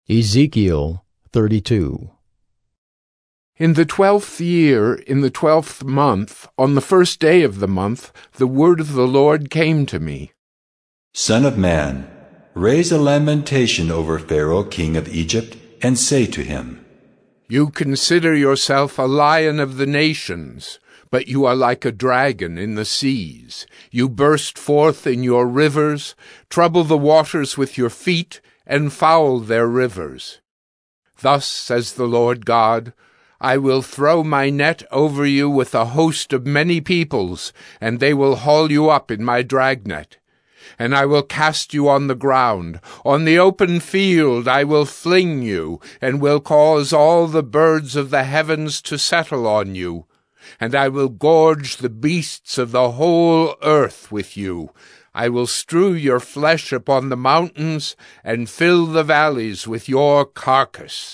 Ezekiel 32. In the 12th year, in the 12th month, on the first day of the month, the word of the Lord came to me. Son of man, raise a lamentation over Pharaoh, king of Egypt, and say to him, You consider yourself a lion of the nations, but you are like a dragon in the seas. You burst forth in your rivers, trouble the waters with your feet, and foul their rivers. Thus says the Lord God, I will throw my net over you with a host of many peoples, and they will haul you up in my dragnet. And I will cast you on the ground. On the open field I will fling you, and will cause all the birds of the heavens to settle on you. And I will gorge the beasts of the whole earth with you. I will strew your flesh upon the mountains, and fill the valleys with your carcass.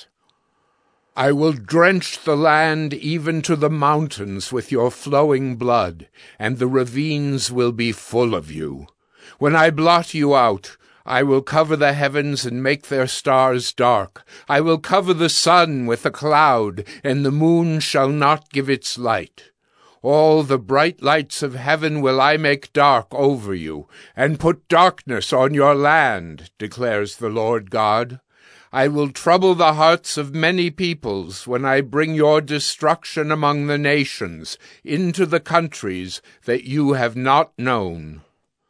I will drench the land even to the mountains with your flowing blood, and the ravines will be full of you. When I blot you out, I will cover the heavens and make their stars dark. I will cover the sun with a cloud, and the moon shall not give its light. All the bright lights of heaven will I make dark over you, and put darkness on your land, declares the Lord God. I will trouble the hearts of many peoples when I bring your destruction among the nations, into the countries that you have not known.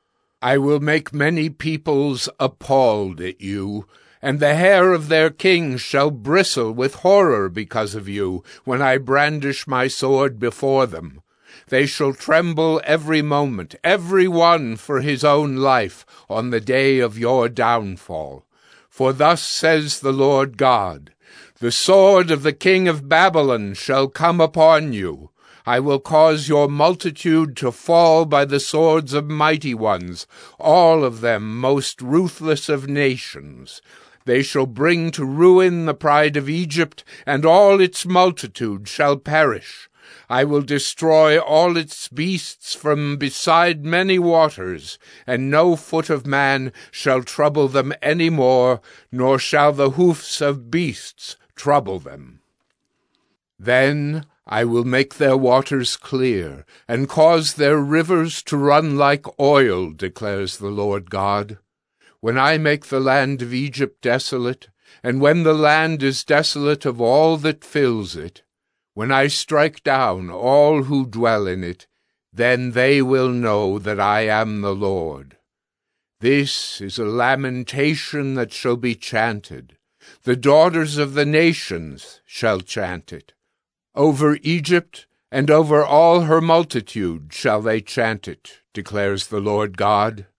I will make many peoples appalled at you, and the hair of their kings shall bristle with horror because of you, when I brandish my sword before them. They shall tremble every moment, every one for his own life, on the day of your downfall. For thus says the Lord God, The sword of the king of Babylon shall come upon you. I will cause your multitude to fall by the swords of mighty ones, all of them most ruthless of nations. They shall bring to ruin the pride of Egypt, and all its multitude shall perish. I will destroy all its beasts from beside many waters, and no foot of man shall trouble them any more, nor shall the hoofs of beasts trouble them. Then I will make their waters clear, and cause their rivers to run like oil, declares the Lord God. When I make the land of Egypt desolate, and when the land is desolate of all that fills it, when I strike down all who dwell in it, then they will know that I am the Lord. This is a lamentation that shall be chanted. The daughters of the nations shall chant it. Over Egypt and over all her multitude shall they chant it, declares the Lord God.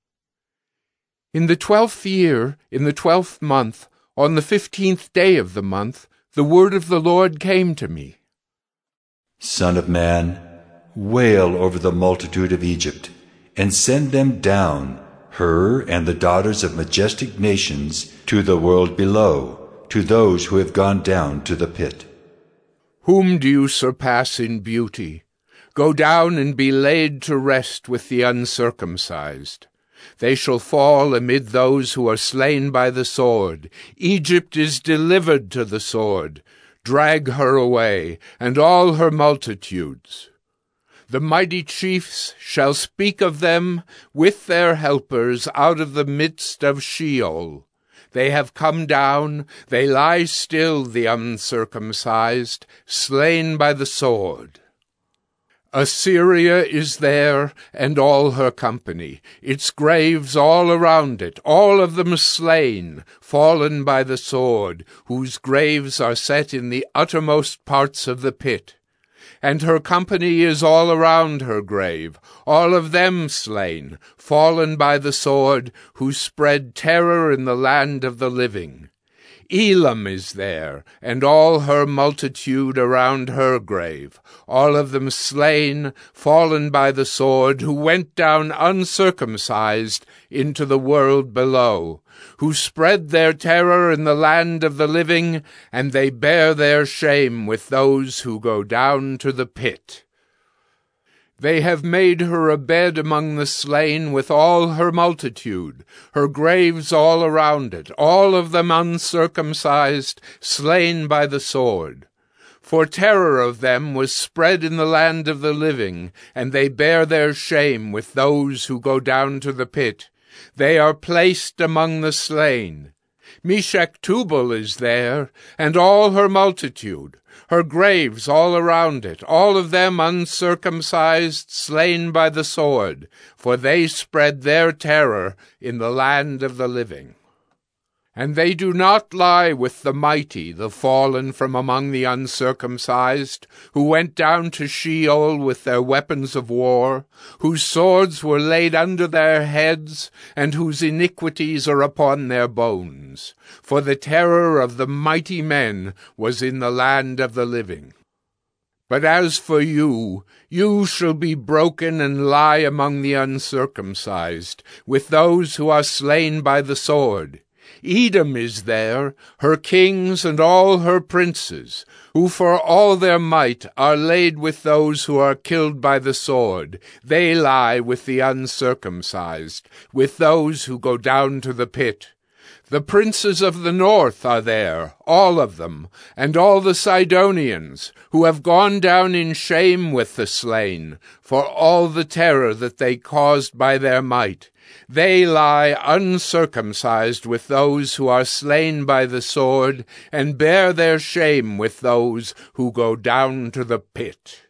In the 12th year, in the 12th month, on the 15th day of the month, the word of the Lord came to me. Son of man, wail over the multitude of Egypt, and send them down, her and the daughters of majestic nations, to the world below, to those who have gone down to the pit. Whom do you surpass in beauty? Go down and be laid to rest with the uncircumcised. They shall fall amid those who are slain by the sword. Egypt is delivered to the sword. Drag her away, and all her multitudes. The mighty chiefs shall speak of them with their helpers out of the midst of Sheol. They have come down, they lie still, the uncircumcised, slain by the sword. Assyria is there, and all her company, its graves all around it, all of them slain, fallen by the sword, whose graves are set in the uttermost parts of the pit. And her company is all around her grave, all of them slain, fallen by the sword, who spread terror in the land of the living. Elam is there, and all her multitude around her grave, all of them slain, fallen by the sword, who went down uncircumcised into the world below, who spread their terror in the land of the living, and they bear their shame with those who go down to the pit. They have made her a bed among the slain with all her multitude, her graves all around it, all of them uncircumcised, slain by the sword. For terror of them was spread in the land of the living, and they bear their shame with those who go down to the pit. They are placed among the slain. Meshech Tubal is there, and all her multitude, her graves all around it, all of them uncircumcised, slain by the sword, for they spread their terror in the land of the living. And they do not lie with the mighty, the fallen from among the uncircumcised, who went down to Sheol with their weapons of war, whose swords were laid under their heads, and whose iniquities are upon their bones. For the terror of the mighty men was in the land of the living. But as for you, you shall be broken and lie among the uncircumcised, with those who are slain by the sword. Edom is there, her kings and all her princes, who for all their might are laid with those who are killed by the sword. They lie with the uncircumcised, with those who go down to the pit. The princes of the north are there, all of them, and all the Sidonians, who have gone down in shame with the slain, for all the terror that they caused by their might. They lie uncircumcised with those who are slain by the sword, and bear their shame with those who go down to the pit.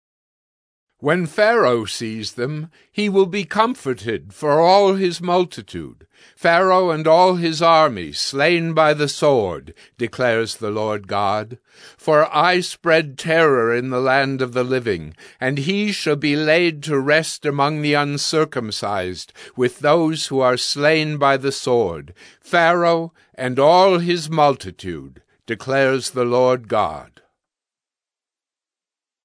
When Pharaoh sees them, he will be comforted for all his multitude, Pharaoh and all his army slain by the sword, declares the Lord God. For I spread terror in the land of the living, and he shall be laid to rest among the uncircumcised, with those who are slain by the sword, Pharaoh and all his multitude, declares the Lord God.